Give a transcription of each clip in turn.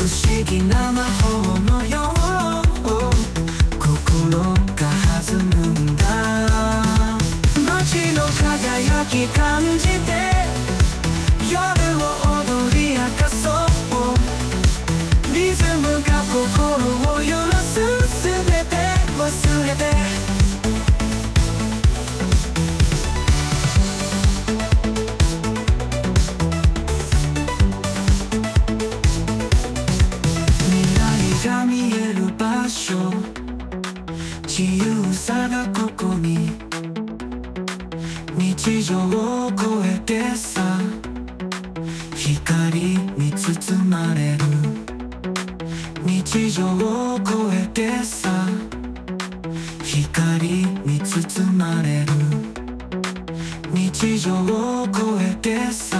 不思議な魔法のよう心が弾むんだ街の輝き感じて夜を踊り明かそうリズムが心を揺らす全て忘れてが見える場所自由さがここに日常を超えてさ光に包まれる日常を超えてさ光に包まれる日常を超えてさ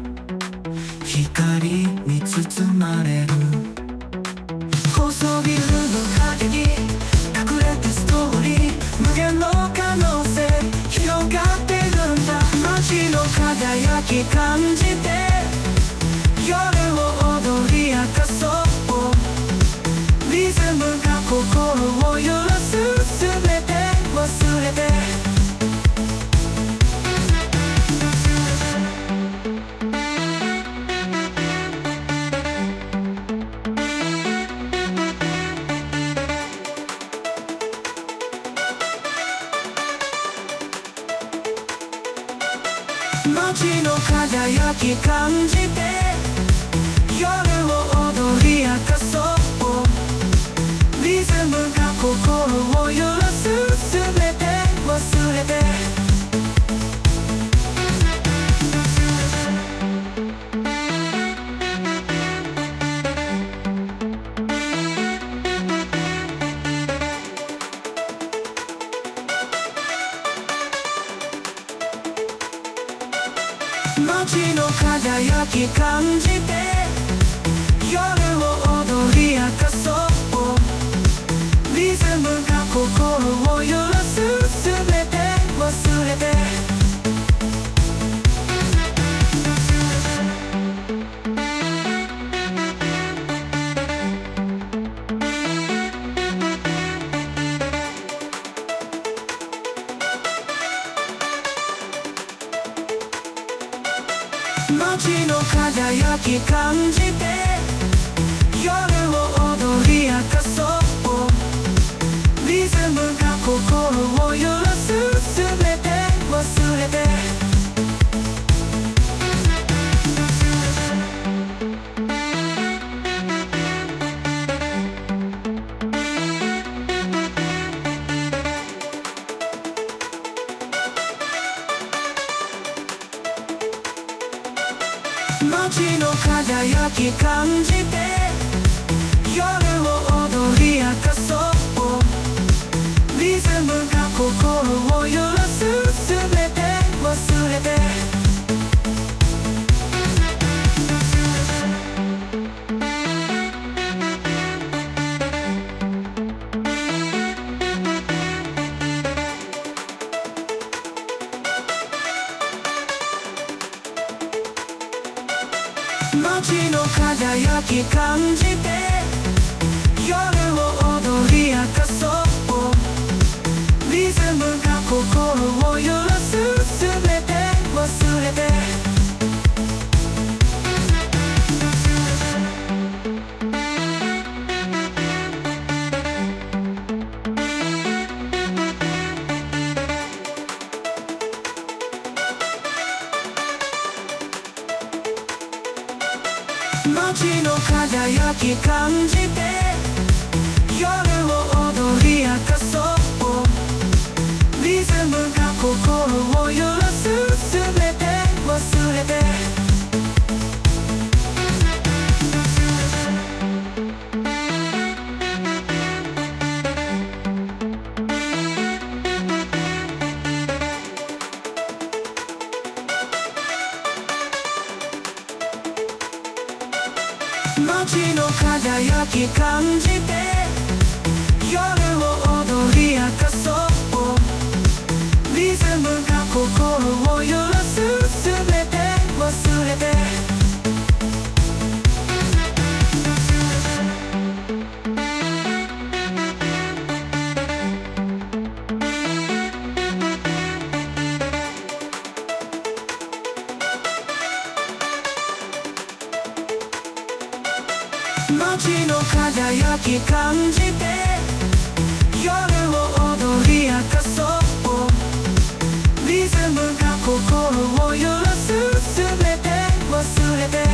光に包まれる高層ビルの陰に隠れてストーリー無限の可能性広がってるんだ街の輝き感じて夜を踊り明かそうリズムが心を揺らす全て忘れて街の輝き感じて夜を踊り明かそうリズムが心を揺らす全て忘れて街の輝き感じて夜を踊り明かそうリズムが心を揺らす全て忘れて街の輝き感じて夜を踊り明かそうリズムが心を揺らす全て忘れて街の輝き感じて夜を踊り明かそうリズムが心を揺らす全て忘れて街の輝き感じて夜を踊り明かそうリズムが心を揺らす全て忘れて街の輝き感じて夜を踊り明かそうリズムが心を揺らす全て忘れて街の輝き感じて夜を踊り明かそうリズムが心を揺らす全て忘れて街の輝き感じて夜を踊り明かそう。リズムが心を揺らす。全て忘れて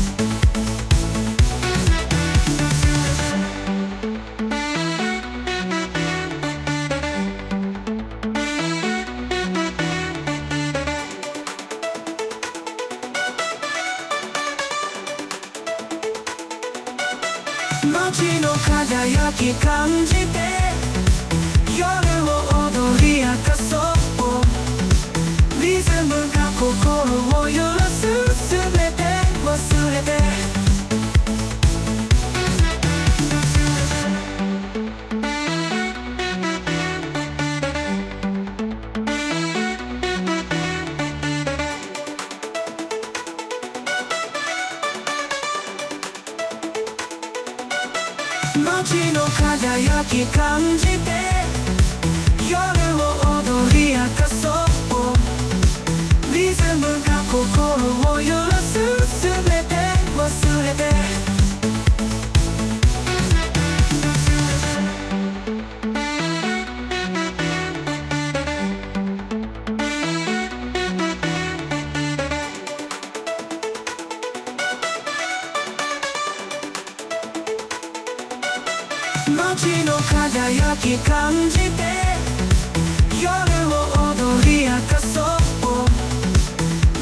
街の輝き感じて夜を踊り明かそう。リズムが心を揺らす。全て忘れて街の輝き感じて夜を踊り明かそう。リズムが心を揺らす。全て忘れて街の輝き感じて夜を踊り明かそう。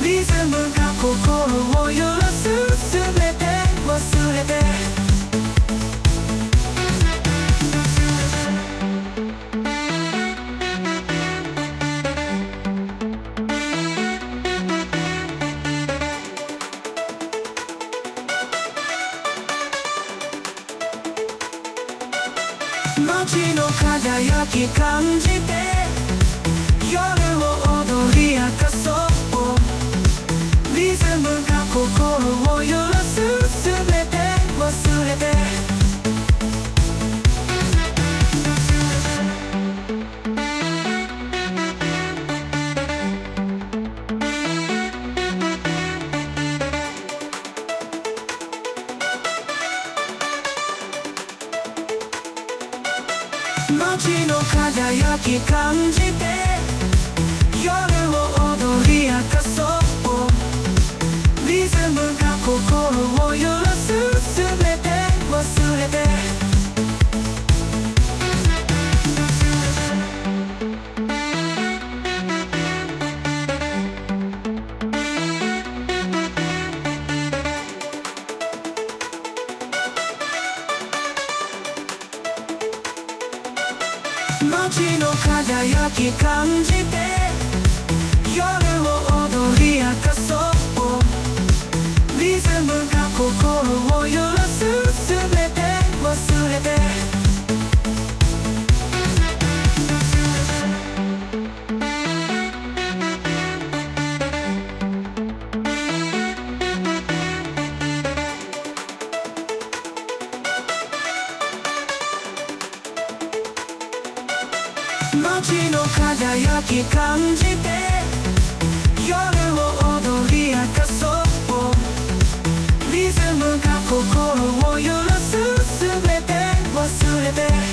リズムが心を揺らす。全て忘れて街の輝き感じて夜を踊り明かそう。リズムが心を揺らす。全て忘れて街の輝き感じて夜を踊り明かそう。リズムが心を揺らす。全て忘れて街の輝き感じて夜を踊り明かそう。リズムが心を揺らす。全て忘れて街の輝き感じて夜を踊り明かそう。リズムが心を揺らす。全て忘れて